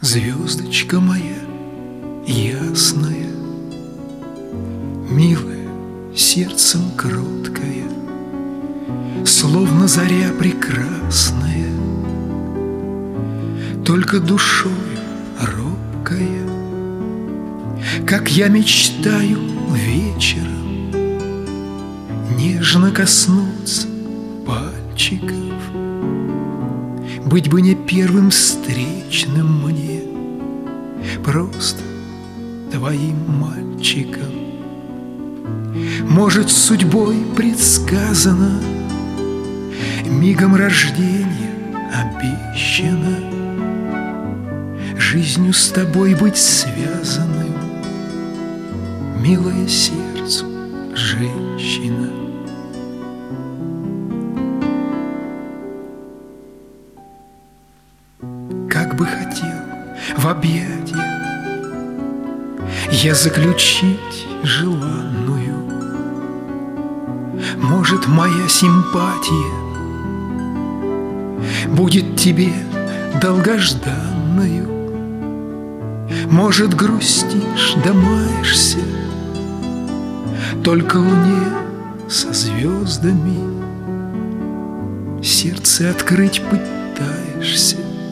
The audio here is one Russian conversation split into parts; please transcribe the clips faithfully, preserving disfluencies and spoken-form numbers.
Звездочка моя ясная, милая, сердцем кроткая, словно заря прекрасная, только душою робкая, как я мечтаю вечером нежно коснуться пальчиков. Быть бы не первым встречным мне, просто твоим мальчиком. Может, судьбой предсказано, мигом рождения обещано жизнью с тобой быть связанным, милое сердцу женщина. Как бы хотел в объятия я заключить желанную, может, моя симпатия будет тебе долгожданною, может, грустишь да маешься только луне со звездами, сердце открыть пытаешься.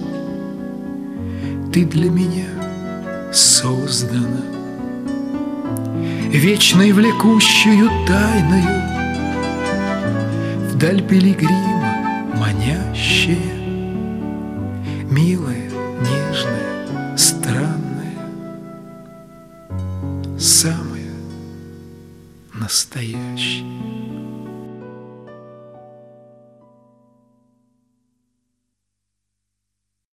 Ты для меня создана вечной влекущую тайною, вдаль пилигрима манящая, милая, нежная, странная, самая настоящая.